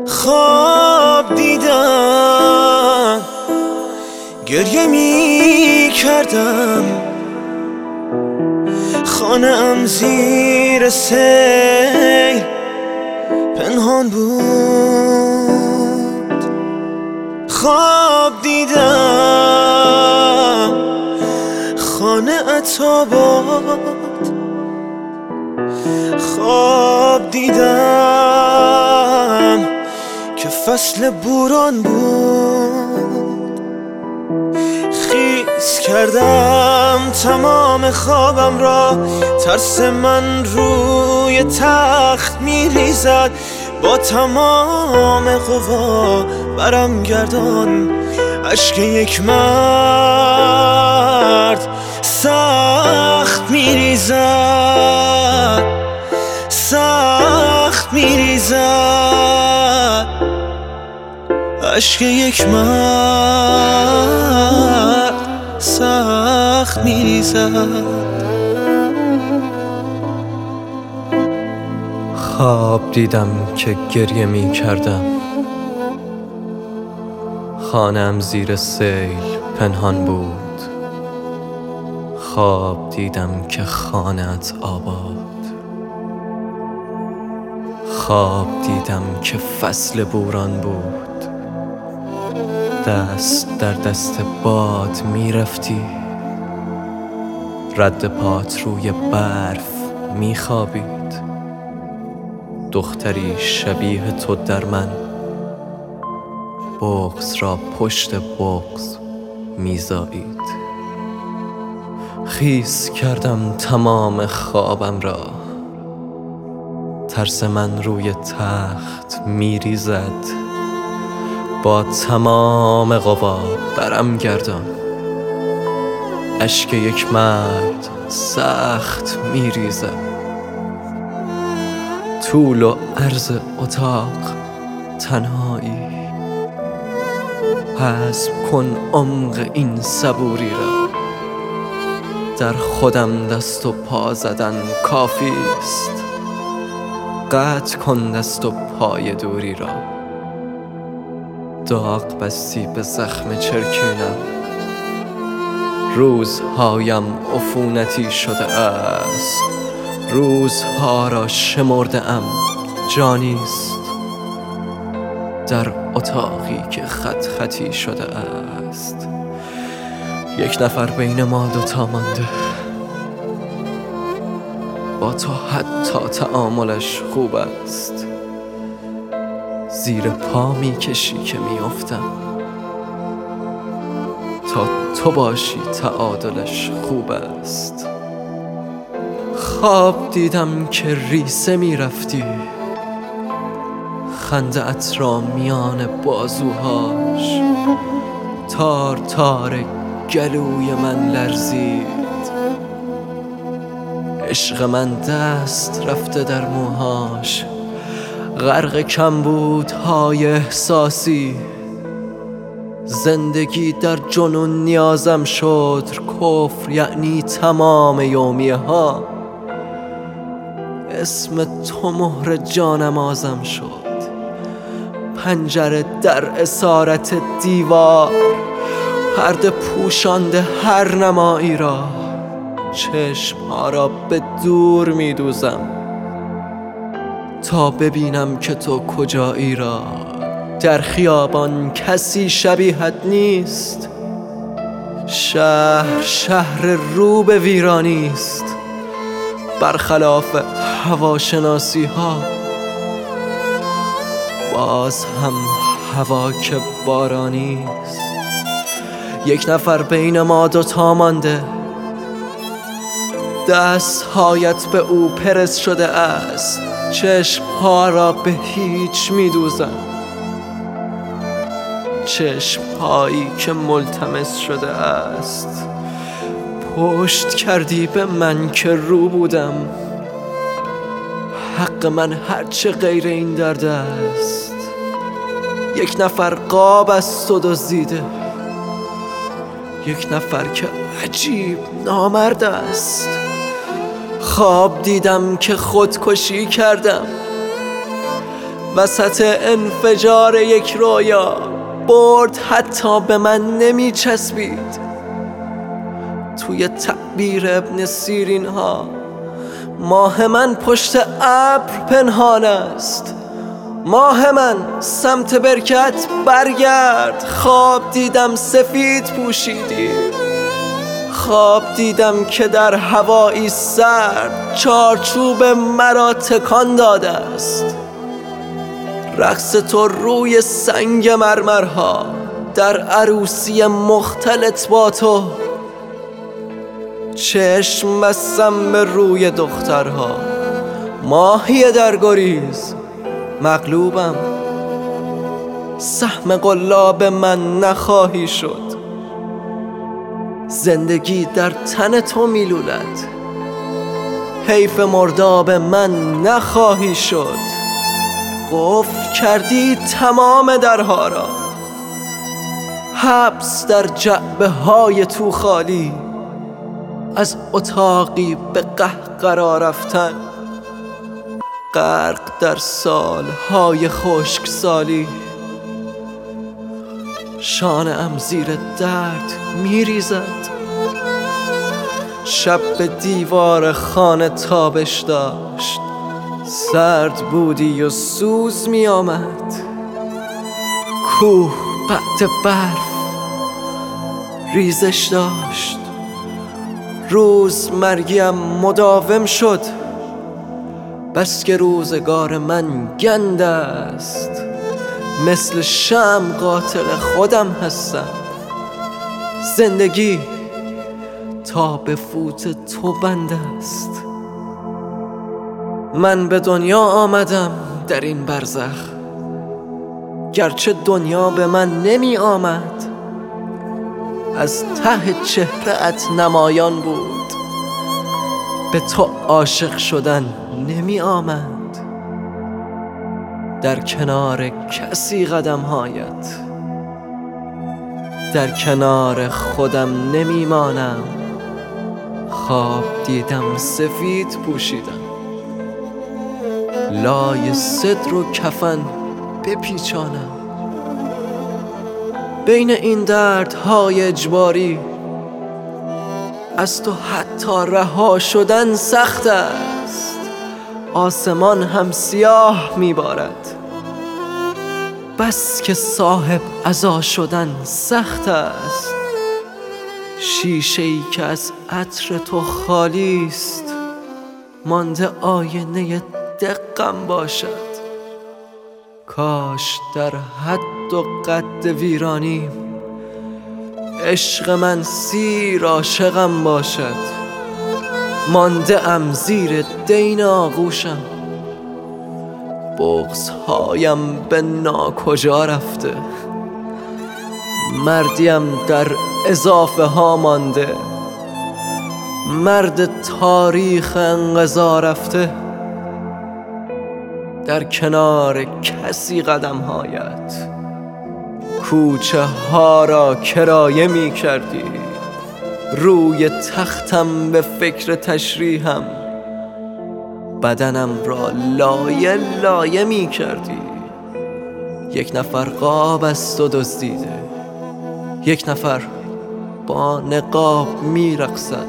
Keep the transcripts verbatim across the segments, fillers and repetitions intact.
خواب دیدم گریه می کردم، خانه‌ام زیر سیل پنهان بود. خواب دیدم خانه آباد، خواب دیدم که فصل بوران بود. خیس کردم تمام خوابم را، ترس من روی تخت می ریزد. با تمام قوا برم گردان، اشک یک مرد سخت می ریزد، سخت می ریزد. اشک یک مرد سخت می ریزد. خواب دیدم که گریه می کردم، خانه‌ام زیر سیل پنهان بود. خواب دیدم که خانه‌ات آباد، خواب دیدم که فصل بوران بود. دست در دست باد می رفتی، رد پات روی برف می خوابید. دختری شبیه تو در من، بغض را پشت بغض میزایید. خیس کردم تمام خوابم را، ترس من روی تخت میریزد. با تمام قوا برم گردان، اشک یک مرد سخت میریزد. طول و عرض اتاق تنهایی، حسب کن عمق این صبوری را. در خودم دست و پا زدن کافی است، قطع کن دست و پای دوری را. داغ بستی به زخم چرکینم، روزهایم عفونتی شده است. روزها را شمرده ام جانیست، در اتاقی که خط خطی شده است. یک نفر بین ما دوتا مانده، با تو حتی تعاملش خوب است. زیر پا می کشی که می افتم، تا تو باشی تعادلش خوب است. خواب دیدم که ریسه می رفتی، خنده ات را میان بازوهاش. تار تار گلوی من لرزید، عشق من دست رفته در موهاش. غرق کمبودهای احساسی، زندگی در جنون نیازم شد. کفر یعنی تمام یومیه ها، اسم تو مهر جانمازم شد. پنجره در اسارت دیوار، پرده پوشانده هر نمایی را. چشمها را به دور می دوزم تا ببینم که تو کجایی را. در خیابان کسی شبیهت نیست، شهر شهر رو به ویرانی است. برخلاف هواشناسی ها، باز هم هوا که بارانی است. یک نفر بین ما دوتا مانده، دستهایت به او پرس شده است. چشمها را به هیچ می دوزم، چشمهایی که ملتمس شده است. پشت کردی به من که رو بودم، حق من هرچه غیر این درد است. یک نفر قاب از تو دزدیده، یک نفر که عجیب نامرد است. خواب دیدم که خودکشی کردم، وسط انفجار یک رویا برد حتی به من نمی چسبید. توی تعبیر ابن سیرین ها ماه من پشت ابر پنهان است. ماه من سمت برکت برگرد. خواب دیدم سفید پوشیدی، خواب دیدم که در هوایی سرد چارچوب مرا تکان داده است. رقص تو روی سنگ مرمرها در عروسی مختلط با تو. چشم بستم به روی دخترها، ماهی در گریز مغلوبم. سهم قلاب من نخواهی شد. زندگی در تن تو میلولد. حیف مرداب من نخواهی شد. قفل کردی تمام درها را. حبس در جعبه های تو خالی. از اتاقی به قهقرا رفتن. غرق در سالهای خشکسالی. شانه‌ام زیر درد میریزد. شب به دیوار خانه تابش داشت. سرد بودی و سوز می آمد. کوه بعد برف ریزش داشت. روز مرگیم مداوم شد. بس که روزگار من گند است. مثل شمع قاتل خودم هستم. زندگی تا به فوت تو بند است. من به دنیا آمدم در این برزخ، گرچه دنیا به من نمی آمد. از ته چهره‌ات نمایان بود. به تو عاشق شدن نمی آمد. در کنار کسی قدم‌هایت، در کنار خودم نمی مانم. خواب دیدم سفید پوشیدم. لای صدر و کفن بپیچانم. بین این دردهای اجباری از تو حتی رها شدن سخت است. آسمان هم سیاه میبارد. بس که صاحب عزا شدن سخت است. شیشه‌ای که از عطر تو خالی است. مانده آینه دقم باشد. کاش در حد و قد ویرانیم عشق من سیر عاشقم باشد. مانده ام زیر دین آغوشم. بغض‌هایم به ناکجا رفته. مردیم در اضافه ها مانده. مرد تاریخ انقضا رفته. در کنار کسی قدم‌هایت کوچه ها را کرایه می کردی. روی تختم به فکر تشریحم. بدنم را لایه لایه می کردی. یک نفر قاب از تو دزدیده. یک نفر با نقاب می رقصد.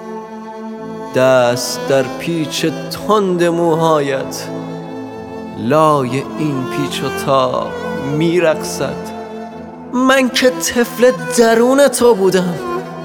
دست در پیچ تند موهایت. لای این پیچ و تاب می رقصد. من که طفل درون تو بودم.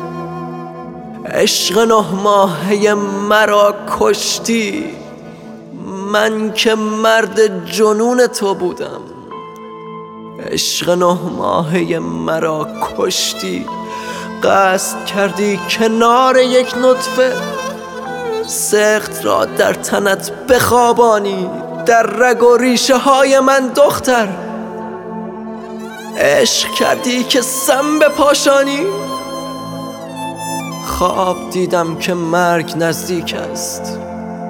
عشق نه ماهه مرا کشتی. من که مرد جنون تو بودم. عشق نه ماهه مرا کشتی. قصد کردی کنار یک نطفه سخت را در تنت بخوابانی. در رگ و ریشه های من دختر عشق کردی که سم بپاشانی. خواب دیدم که مرگ نزدیک است.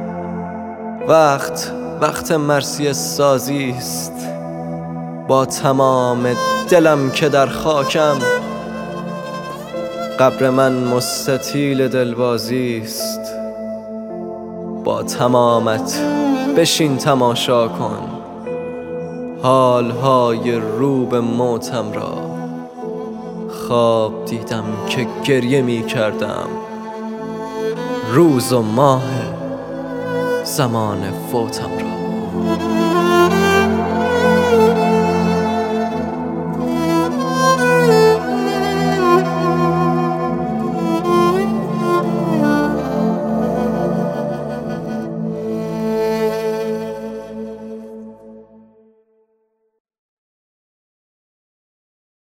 وقت وقت مرثیه سازی است. با تمام دلم که در خاکم. قبر من مستطیل دلبازی است. با تمامت بشین تماشا کن. حالهای رو به موتم را. خواب دیدم که گریه می کردم، روز و ماه زمان فوتم را.